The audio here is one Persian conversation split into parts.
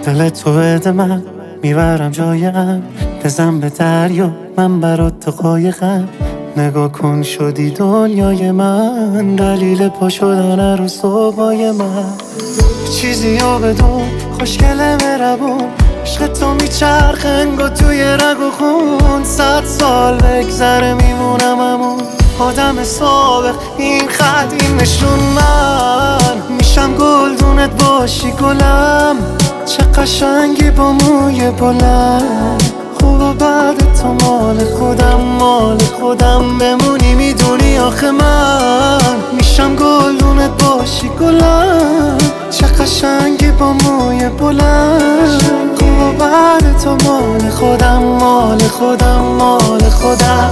دل تو بده من میبرم جایم، بزن به دریا من برات تو قایقم. نگاه کن شدی دنیای من، دلیل پا شدن رو صبحای من. چیزی رو بدون خوشگل مهربون، عشق تو میچرخه انگار توی رگ و خون. 100 سال بگذره میمونم همون آدم سابق. این خط این نشون من میشم گلدونت باشی گلم. چه قشنگی با موی بلند، خوب و بعد تو مال خودم مال خودم بمونی. میدونی آخه من میشم گلدونت باشی گلم. چه قشنگی با موی بلند، خوب و بعد تو مال خودم مال خودم مال خودم.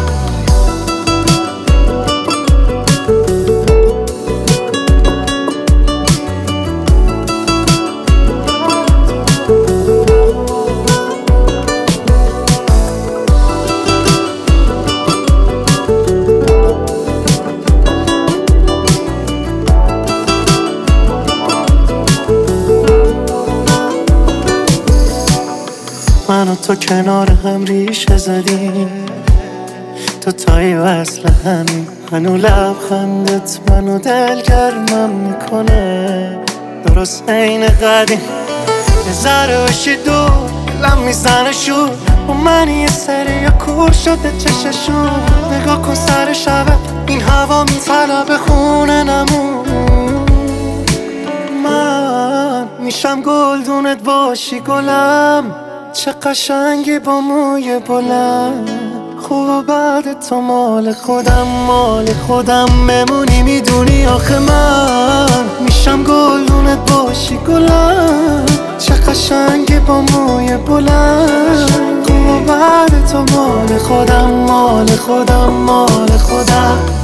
من و تو کنار هم ریشه زدیم، تو تایی وصل همین. منو لبخندت منو دلگرمم میکنه، درست عین قدیم. یه ذره باشی دور دلم میزنه شور، و من یه سری یا کور شده چششون. نگاه کن سر شبه این هوا میطلبه خونه نمون. من میشم گلدونت باشی گلم. چه قشنگی با موی بلند، خوب و بعد تو مال خودم مال خودم بمونی. میدونی آخه من میشم گلدونت باشی گلم. چه قشنگی با موی بلند، خوب و بعد تو مال خودم مال خودم مال خودم.